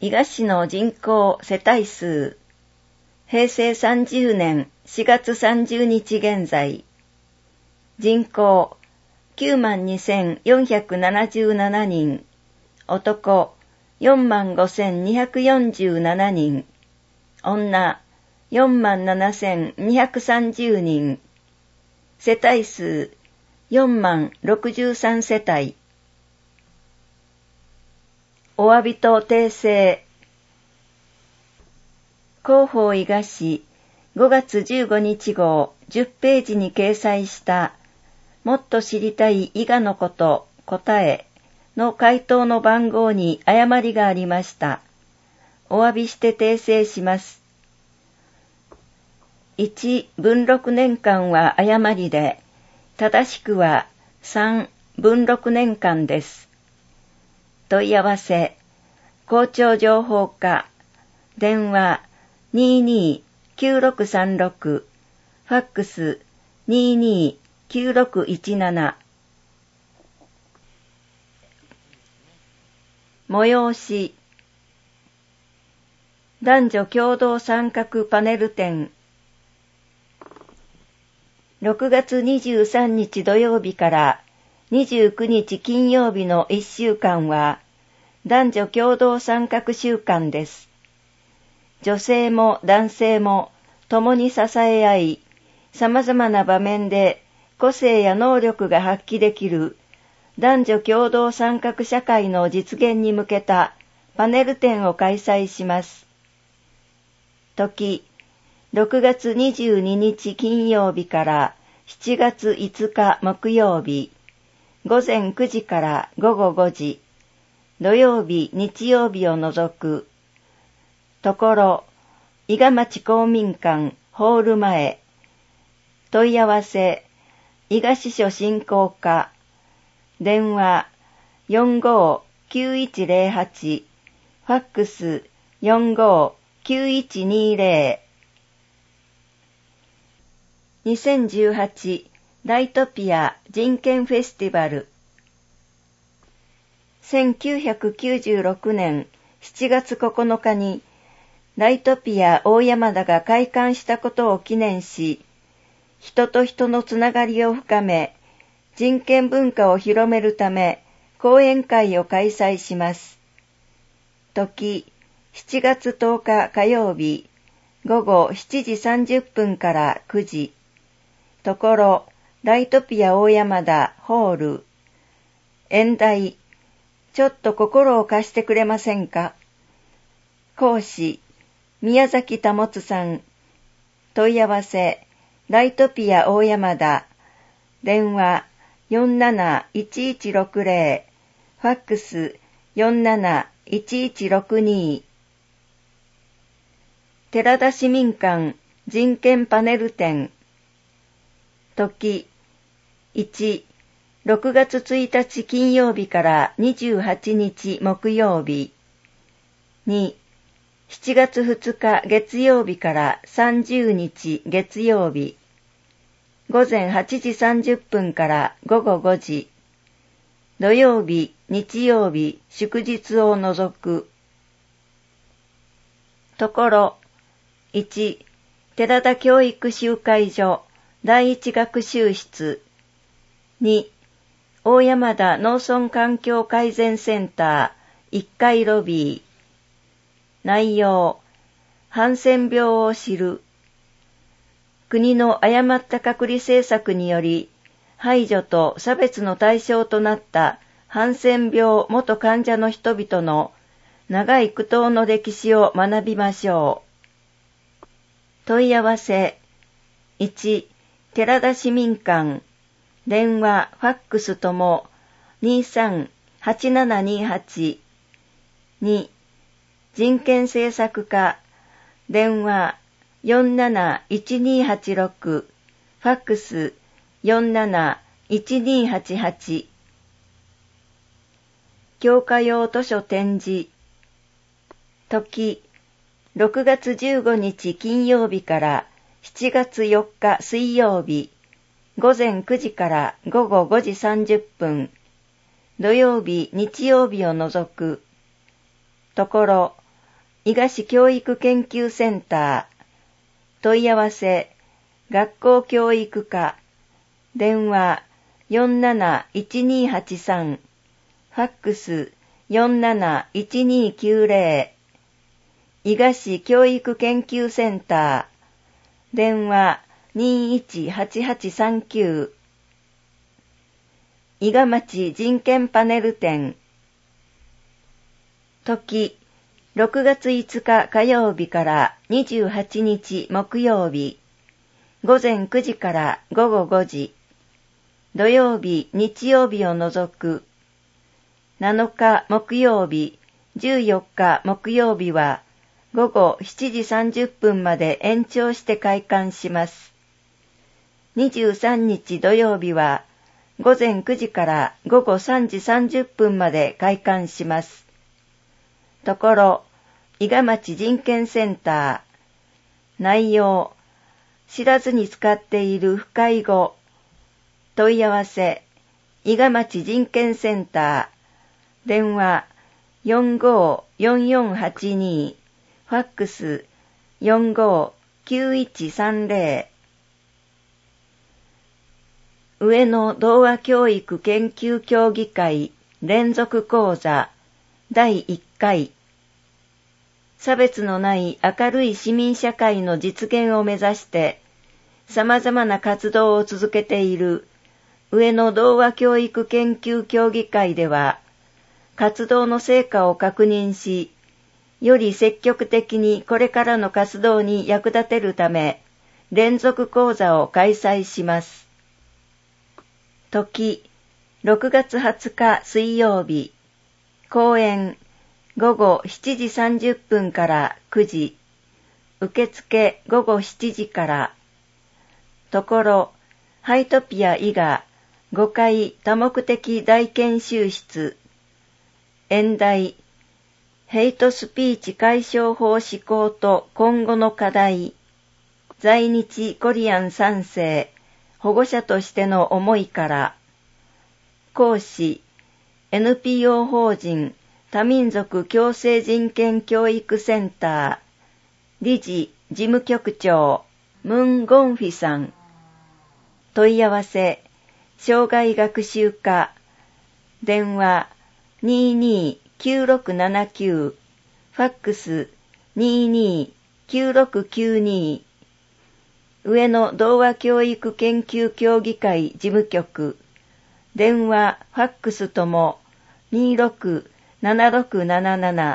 伊賀市の人口世帯数、平成30年4月30日現在、人口92,477人、男45,247人、女47,230人、世帯数40,063世帯。お詫びと訂正。広報伊賀市5月15日号10ページに掲載したもっと知りたい伊賀のこと答えの回答の番号に誤りがありました。お詫びして訂正します。1文禄年間は誤りで、正しくは3文禄年間です。問い合わせ、校長情報課、電話229636、ファックス229617。催し、男女共同参画パネル展。6月23日土曜日から29日金曜日の1週間は、男女共同参画週間です。女性も男性も共に支え合い、様々な場面で個性や能力が発揮できる男女共同参画社会の実現に向けたパネル展を開催します。時、6月22日金曜日から7月5日木曜日、午前9時から午後5時、土曜日、日曜日を除く、ところ、伊賀町公民館ホール前、問い合わせ、伊賀支所振興課、電話459108、ファックス459120。2018ライトピア人権フェスティバル。1996年7月9日にライトピア大山田が開館したことを記念し、人と人のつながりを深め、人権文化を広めるため講演会を開催します。時、7月10日火曜日、午後7時30分から9時、ところ、ライトピア大山田ホール。演題、ちょっと心を貸してくれませんか。講師、宮崎保さん。問い合わせ、ライトピア大山田。電話471160。ファックス471162。寺田市民館人権パネル展。時、1、6月1日金曜日から28日木曜日。2、7月2日月曜日から30日月曜日。午前8時30分から午後5時。土曜日、日曜日、祝日を除く。ところ、1、寺田教育集会所第一学習室。2、大山田農村環境改善センター1階ロビー。内容、ハンセン病を知る。国の誤った隔離政策により、排除と差別の対象となったハンセン病元患者の人々の長い苦闘の歴史を学びましょう。問い合わせ、1、寺田市民館、電話、ファックスとも238728。2、人権政策課、電話471286、ファックス471288。教科用図書展示。時、6月15日金曜日から7月4日水曜日、午前9時から午後5時30分、土曜日、日曜日を除く。ところ、 伊賀市教育研究センター、問い合わせ、学校教育課、電話471283、ファックス471290、伊賀市教育研究センター、電話218839、伊賀町人権パネル展、時、6月5日火曜日から28日木曜日、午前9時から午後5時、土曜日、日曜日を除く、7日木曜日、14日木曜日は、午後7時30分まで延長して開館します。23日土曜日は、午前9時から午後3時30分まで開館します。ところ、伊賀町人権センター、内容、知らずに使っている不介護、問い合わせ、伊賀町人権センター、電話454482、ファックス459130、上野童話教育研究協議会連続講座第1回、差別のない明るい市民社会の実現を目指して様々な活動を続けている上野童話教育研究協議会では、活動の成果を確認し、より積極的にこれからの活動に役立てるため、連続講座を開催します。時、6月20日水曜日、講演、午後7時30分から9時、受付午後7時から、ところ、ハイトピア伊賀5階多目的大研修室、演題、ヘイトスピーチ解消法施行と今後の課題、在日コリアン3世、保護者としての思いから、講師、NPO 法人多民族共生人権教育センター、理事事務局長、ムン・ゴンフィさん。問い合わせ、障害学習課、電話229679、ファックス229692、上野童話教育研究協議会事務局、電話、ファックスとも267677、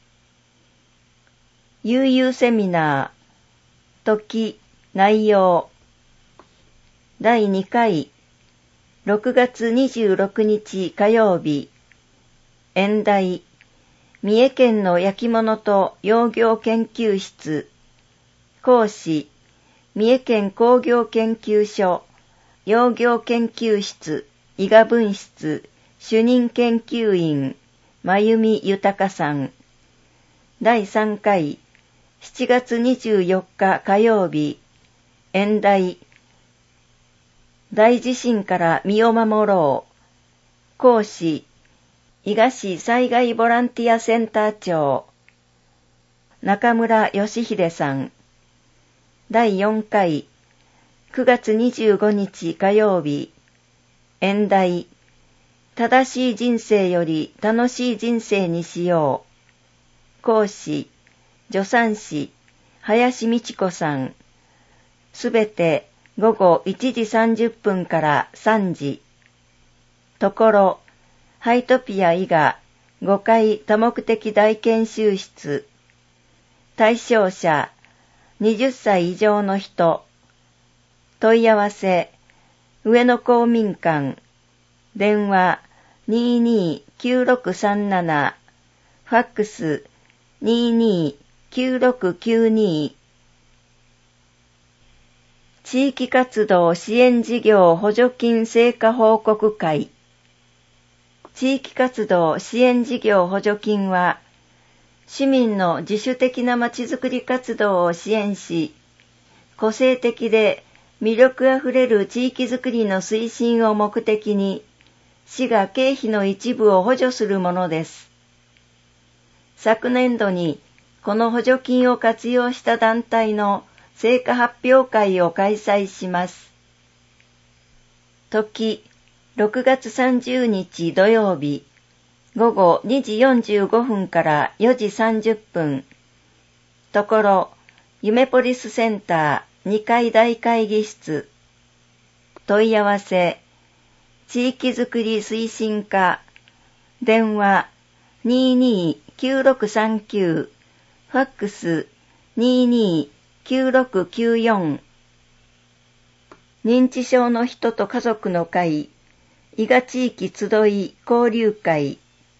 悠々セミナー、時、内容、第2回、6月26日火曜日、演題、三重県の焼き物と窯業研究室、講師、三重県工業研究所、窯業研究室、伊賀分室、主任研究員、真由美豊さん。第3回、7月24日火曜日、演題、大地震から身を守ろう。講師、伊賀市災害ボランティアセンター長、中村義秀さん。第4回、9月25日火曜日、演題、正しい人生より楽しい人生にしよう。講師、助産師、林美智子さん。すべて午後1時30分から3時。ところ、ハイトピア伊賀5階多目的大研修室。対象者、20歳以上の人。問い合わせ、上野公民館。電話229637、ファックス229692。地域活動支援事業補助金成果報告会。地域活動支援事業補助金は、市民の自主的なまちづくり活動を支援し、個性的で魅力あふれる地域づくりの推進を目的に、市が経費の一部を補助するものです。昨年度にこの補助金を活用した団体の成果発表会を開催します。時、6月30日土曜日、午後2時45分から4時30分。ところ、夢ポリスセンター2階大会議室。問い合わせ、地域づくり推進課、電話229639、ファックス229694。認知症の人と家族の会、伊賀地域集い交流会。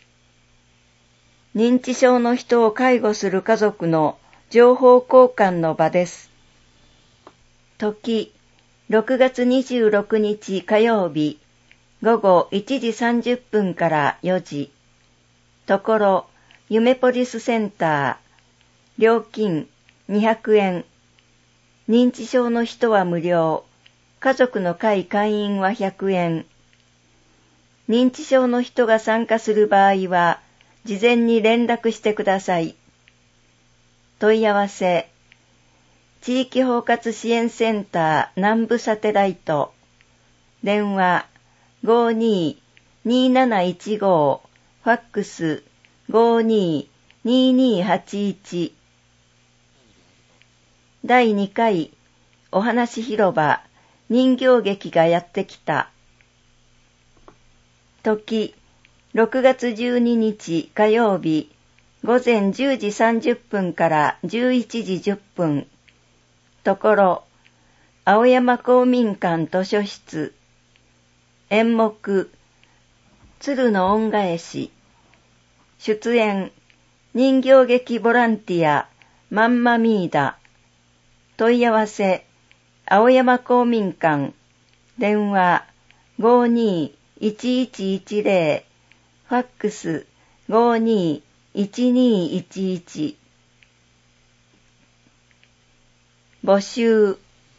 認知症の人を介護する家族の情報交換の場です。時、6月26日火曜日、午後1時30分から4時。ところ、夢ポリスセンター。料金200円。認知症の人は無料。家族の会会員は100円。認知症の人が参加する場合は、事前に連絡してください。問い合わせ、地域包括支援センター南部サテライト、電話522715、ファックス522281。第2回お話広場人形劇がやってきた。時、6月12日火曜日、午前10時30分から11時10分。ところ、青山公民館図書室。演目、鶴の恩返し。出演、人形劇ボランティア、マンマミーダ。問い合わせ、青山公民館。電話、521110。ファックス521211。募集。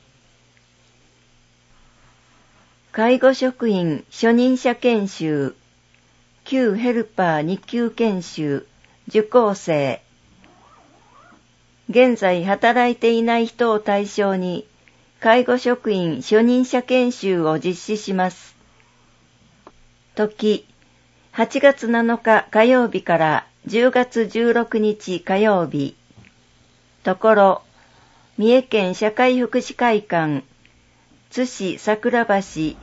介護職員初任者研修、旧ヘルパー2級研修、受講生。現在働いていない人を対象に、介護職員初任者研修を実施します。時、8月7日火曜日から10月16日火曜日。ところ、三重県社会福祉会館、津市桜橋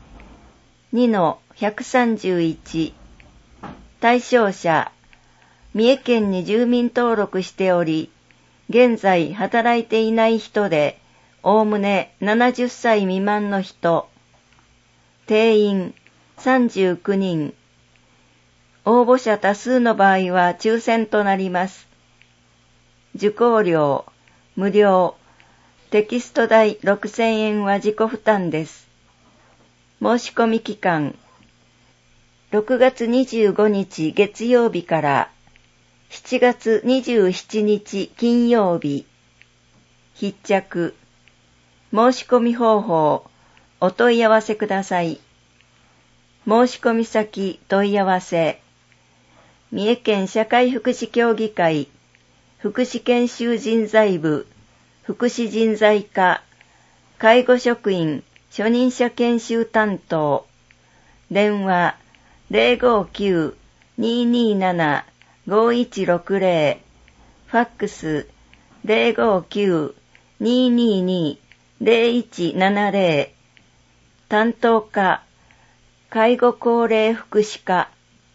2-131。対象者、三重県に住民登録しており、現在働いていない人で、おおむね70歳未満の人。定員39人。応募者多数の場合は抽選となります。受講料、無料。テキスト代6000円は自己負担です。申し込み期間、6月25日月曜日から7月27日金曜日。必着。申し込み方法、お問い合わせください。申し込み先問い合わせ。三重県社会福祉協議会、福祉研修人材部、福祉人材課、介護職員、初任者研修担当。電話059-227-5160。ファックス059-222-0170。担当課、介護高齢福祉課。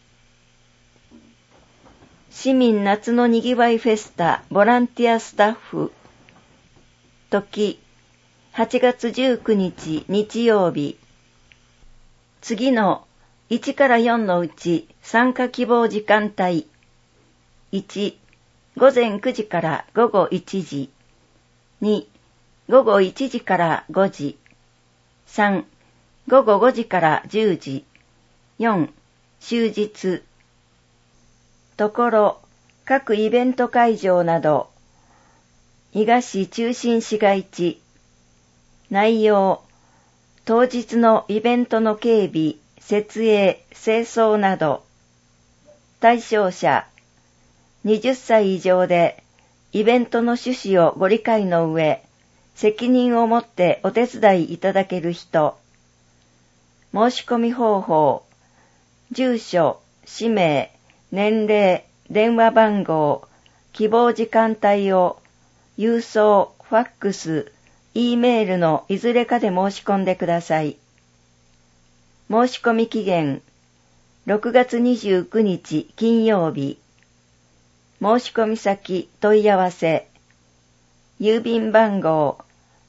市民夏のにぎわいフェスタボランティアスタッフ。時、8月19日日曜日。次の1から4のうち参加希望時間帯。1、午前9時から午後1時。2、午後1時から5時。3、午後5時から10時。4、終日。ところ、各イベント会場など、伊賀市中心市街地。内容、当日のイベントの警備、設営、清掃など。対象者、20歳以上で、 イベントの趣旨をご理解の上、責任を持ってお手伝いいただける人、申し込み方法、住所、氏名、年齢、電話番号、希望時間帯を郵送、ファックス、Eメールのいずれかで申し込んでください。申し込み期限、6月29日金曜日。申し込み先問い合わせ、郵便番号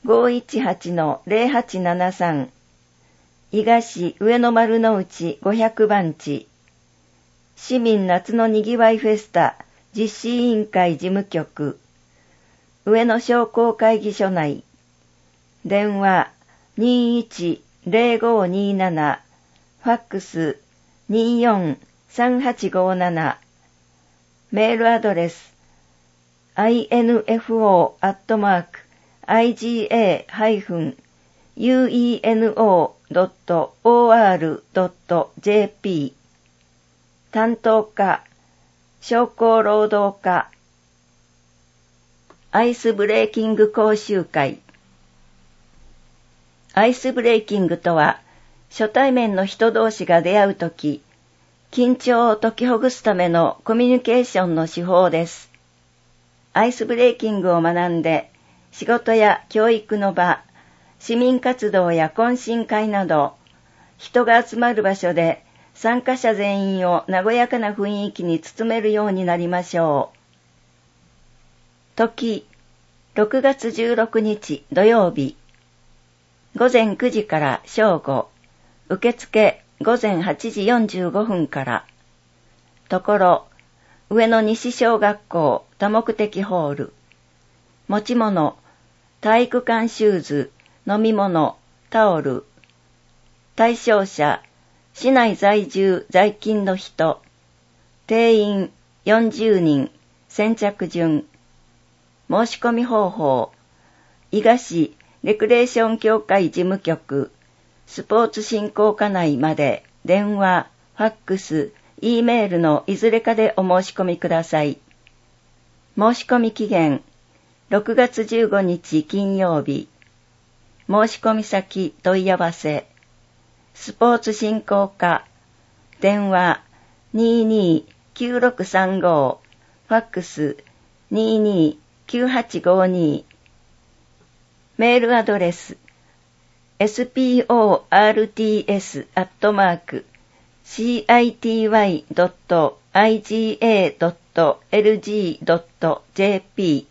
518-0873 伊賀市上野丸の内500番地、市民夏のにぎわいフェスタ実施委員会事務局、上野商工会議所内、電話 21-0527、ファックス 24-3857、メールアドレス info@iga-ueno.or.jp 担当課商工労働課アイスブレーキング講習会。アイスブレーキングとは、初対面の人同士が出会うとき、緊張を解きほぐすためのコミュニケーションの手法です。アイスブレーキングを学んで、仕事や教育の場、市民活動や懇親会など、人が集まる場所で参加者全員を和やかな雰囲気に包めるようになりましょう。時、6月16日土曜日、午前9時から正午、受付午前8時45分から、ところ、上野西小学校多目的ホール、持ち物、体育館シューズ、飲み物、タオル、対象者、市内在住在勤の人、定員40人、先着順、申し込み方法、伊賀市レクレーション協会事務局、スポーツ振興課内まで電話、ファックス、Eメールのいずれかでお申し込みください。申し込み期限、6月15日金曜日。申し込み先問い合わせ、スポーツ振興課、電話 22-9635、ファックス 22-9852、メールアドレス sports.city.iga.lg.jp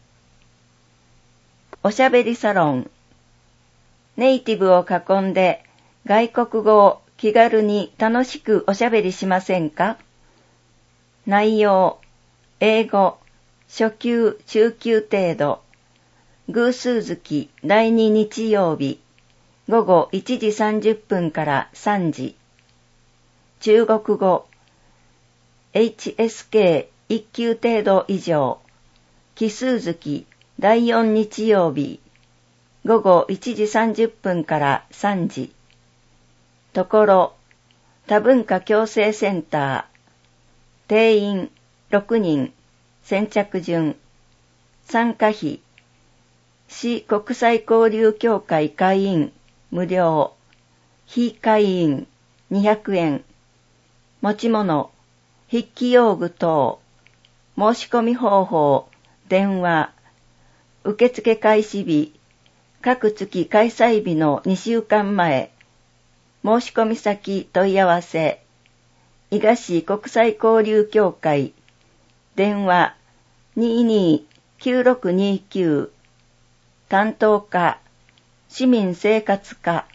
おしゃべりサロン。ネイティブを囲んで外国語を気軽に楽しくおしゃべりしませんか？内容、英語、初級、中級程度。偶数月第2日曜日、午後1時30分から3時。中国語、HSK1 級程度以上。奇数月第4日曜日、午後1時30分から3時。ところ、多文化共生センター。定員6人、先着順。参加費、市国際交流協会会員、無料。非会員、200円。持ち物、筆記用具等。申し込み方法、電話。受付開始日、各月開催日の2週間前。申し込み先問い合わせ。伊賀市国際交流協会。電話 22-9629。担当課、市民生活課。